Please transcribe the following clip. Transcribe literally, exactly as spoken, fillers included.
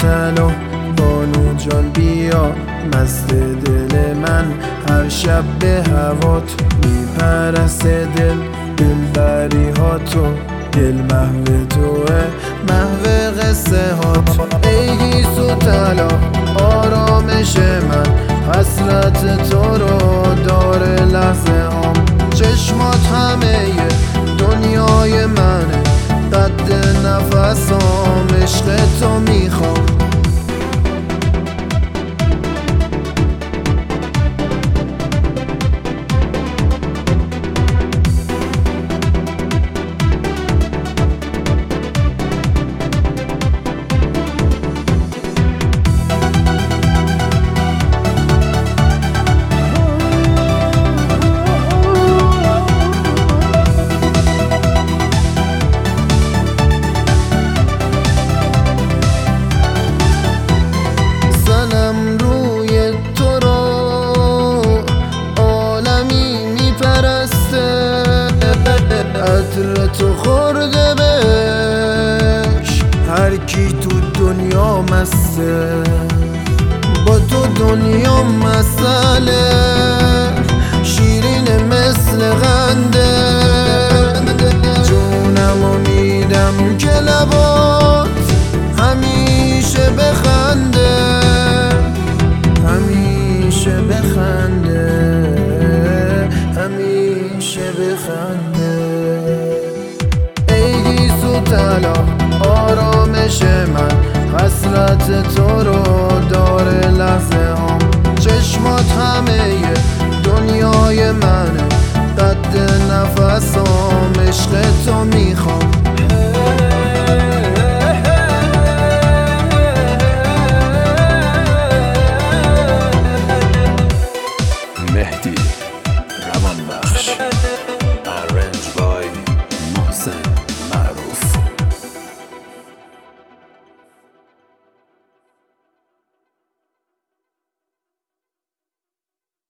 طلا بانو جان بیا مست دل من، هر شب به هوات میپرسته دل، دلبری ها تو دل محو توه، محو قصه هات. ای گیسو طلا آرامش من، حسرت تو رو داره لحظه هام، چشمات همه دنیای منه، قد نفسام عشق تو میخوام. عطر تو خورده بش هر کی تو دنیا مسته، با تو دنیا مسئله، شیرین مثل غنده، جونمو میدم که لبات همیشه بخنده، همیشه بخنده، همیشه بخنده. طلا آرامش من، حسرت تو رو داره لحظه هام، چشمات همه دنیای منه، قد نفسام عشق تو میخوام. مهدی روان بخش.